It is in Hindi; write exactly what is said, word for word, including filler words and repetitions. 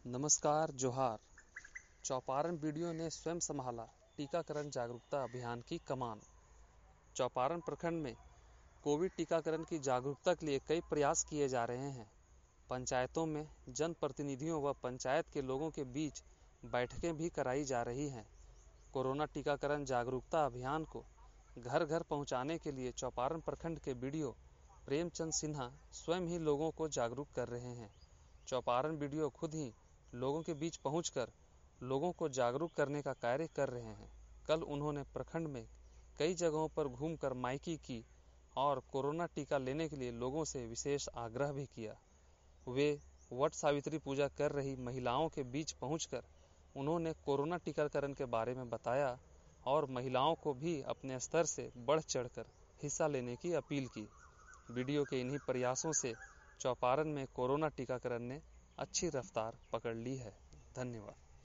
नमस्कार जोहार। चौपारण वीडियो ने स्वयं संभाला टीकाकरण जागरूकता अभियान की कमान। चौपारण प्रखंड में कोविड टीकाकरण की जागरूकता के लिए कई प्रयास किए जा रहे हैं। पंचायतों में जनप्रतिनिधियों व पंचायत के लोगों के बीच बैठकें भी कराई जा रही हैं। कोरोना टीकाकरण जागरूकता अभियान को घर घर पहुंचाने के लिए चौपारण प्रखंड के बीडीओ प्रेमचंद सिन्हा स्वयं ही लोगों को जागरूक कर रहे हैं। चौपारण बीडीओ खुद ही लोगों के बीच पहुंचकर लोगों को जागरूक करने का कार्य कर रहे हैं। कल उन्होंने प्रखंड में कई जगहों पर घूमकर माइकी की और कोरोना टीका लेने के लिए लोगों से विशेष आग्रह भी किया। वे वट सावित्री पूजा कर रही महिलाओं के बीच पहुंचकर उन्होंने कोरोना टीकाकरण के बारे में बताया और महिलाओं को भी अपने स्तर से बढ़ चढ़कर हिस्सा लेने की अपील की। वीडियो के इन्हीं प्रयासों से चौपारण में कोरोना टीकाकरण ने अच्छी रफ्तार पकड़ ली है। धन्यवाद।